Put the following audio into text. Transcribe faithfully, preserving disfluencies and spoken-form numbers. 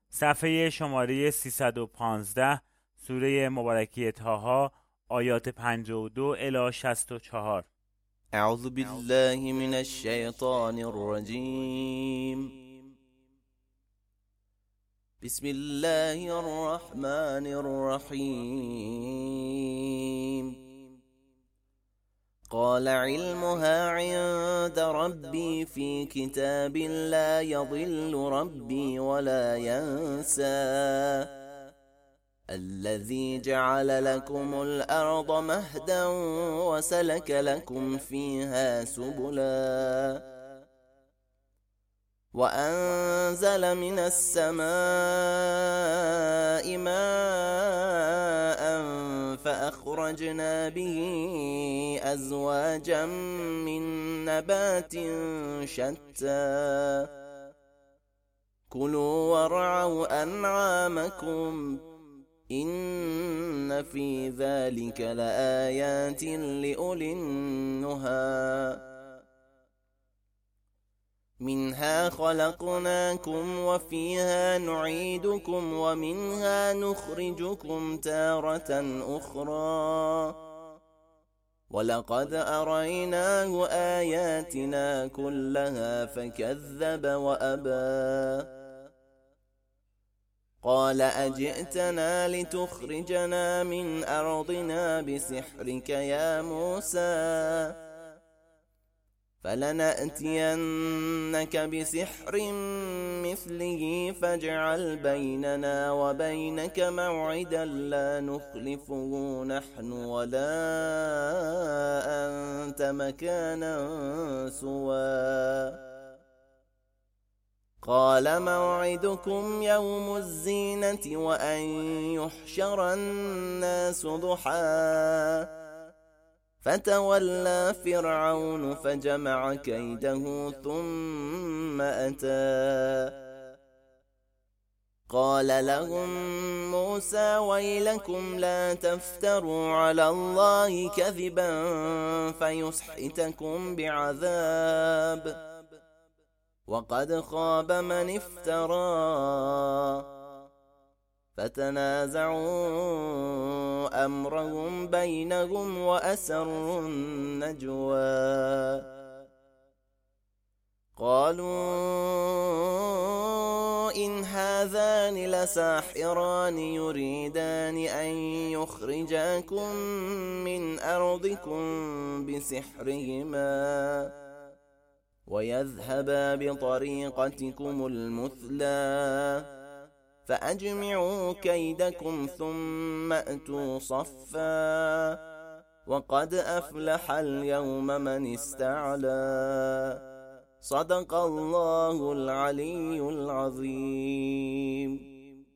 صفحه شماره سیصد و پانزده، سوره مبارکه طه، آیات پنجاه و دو الی شصت و چهار. اعوذ بالله من الشیطان الرجیم. بسم الله الرحمن الرحیم. قال علمها عند ربي في كتاب لا يضل ربي ولا ينسى الذي جعل لكم الأرض مهدا وسلك لكم فيها سبلا وأنزل من السماء ماء فأخرجنا به أزواجا من نبات شتى كلوا وارعوا أنعامكم إن في ذلك لآيات لأولي النهى. منها خلقناكم وفيها نعيدكم ومنها نخرجكم تارة أخرى ولقد أريناه آياتنا كلها فكذب وأبى. قال أجئتنا لتخرجنا من أرضنا بسحرك يا موسى فلنأتينك بسحر مثله فاجعل بيننا وبينك موعدا لا نخلفه نحن ولا أنت مكانا سوى. قال موعدكم يوم الزينة وأن يحشر الناس ضحى فتولى فرعون فجمع كيده ثم أتى. قال لهم موسى ويلكم لا تفتروا على الله كذبا فيسحتكم بعذاب وقد خاب من افترى. فتنازعوا أمرهم بينهم وأسروا النجوى قالوا إن هذان لساحران يريدان أن يخرجاكم من أرضكم بسحرهما ويذهبا بطريقتكم المثلى فأجمعوا كيدكم ثم أتوا صفا وقد أفلح اليوم من استعلى. صدق الله العلي العظيم.